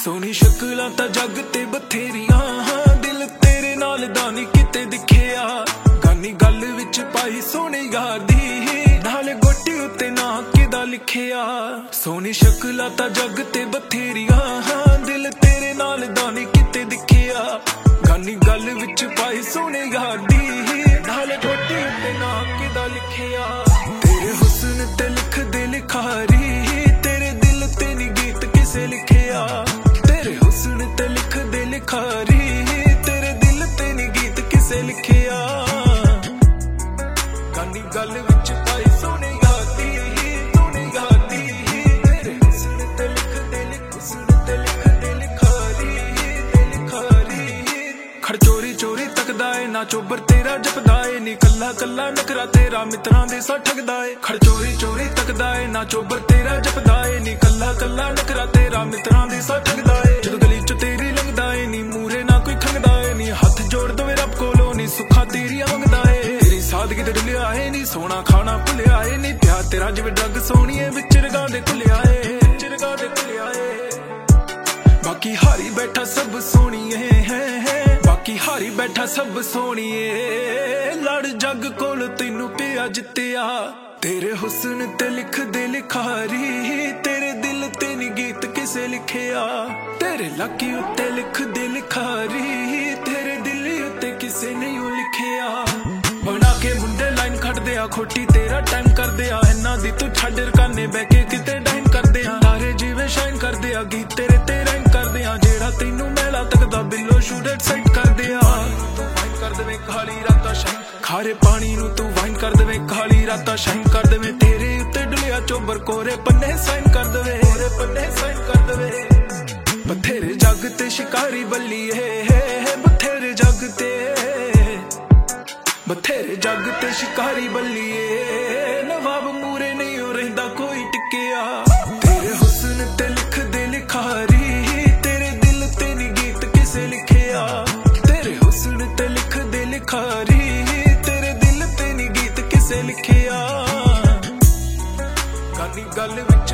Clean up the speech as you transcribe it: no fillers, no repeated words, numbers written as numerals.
सोनी शक्लां तां जग ते बथेरियां दिल तेरे नाल दा नी किते दिखिया गानी गल विच पाई सोने यार दी नाल गोटी उत्ते ना किदा लिखिया सोनी शक्लां तां जग ते बथेरियां दिल तेरे नाल दा नी किते दिखिया गानी गल विच पाई सोने यार दी नाल गोटी उत्ते ना किदा लिखिया तेरे हुस्न ते लिख दे लिखारी तेरे दिल ते नी गीत किसे लिखिया तेरे हुस्न ते लिख दे लिखारी तेरे दिल ते नी गीत किसे लिखिया गानी गल विच पाई सोने यादी तेरे हुस्न ते लिख दे लिखारी खड़ चोरी चोरी तकदा ए ना चोबर तेरा जपदा ए नी कल्ला कल्ला नखरा तेरा मित्रां दे सा ठगदा ए खड़ चोरी चोरी तकदा ए ना चोबर तेरा जपदा ए नी कल्ला कल्ला नखरा तेरा मित्रां दे सा ठगदा ए जद गली च तेरी लंघदा ए नी मूरे ना कोई खंगदा ए नी हथ जोड़ दवे रब कोलों नी सुखा तेरी मंगदा ए तेरी सादगी ते डुलिया ए नी सोना खाना भुलिया ए नी प्यार तेरा जिवें ड्रग सोहणीए विच रगां दे घुलिया ए बाकी हारी बैठा सब सोहणीए है बाकी हारी बैठा सब सोहणीए लड़ जग कोल तैनू पिया जित्तिया तेरे हुस्न ते लिख दे लिखारी तेरे दिल ते नी गीत किसे लिखिया तेरे लाकी उत्ते लिख दे लिखारी तेरे दिल उत्ते किसे नहीं लिखिया बना के मुंडे लाइन खड़ दिया खोटी तेरा टाइम कर दिया इन्ना दी तू छड़ रकाने बह के किते डाइन कर दिया तारे जिवें शाइन कर दिया गीत तेरे ते राइन कर दिया जेड़ा तैनू मैला तकदा बिलो शूडेट साइड कर दिया कर देवे काली रातां शाइन खारे पानी नू तू वाइन कर देवे काली रातां शाइन कर देवे तेरे उत्ते डुलिया चोबर कोरे पन्ने साइन कर देवे बथेरे जग ते शिकारी बल्लीए बथेरे जग ते शिकारी बल्लीए नवाब मूरे नहीं हो रहिंदा कोई टिकिया तेरे हुस्न ते लिख दे लिखारी तेरे दिल ते नी गीत किसे लिखिया तेरे हुस्न ते लिख दे लिखारी तेरे दिल ते नी गीत किसे लिखिया गानी गल विच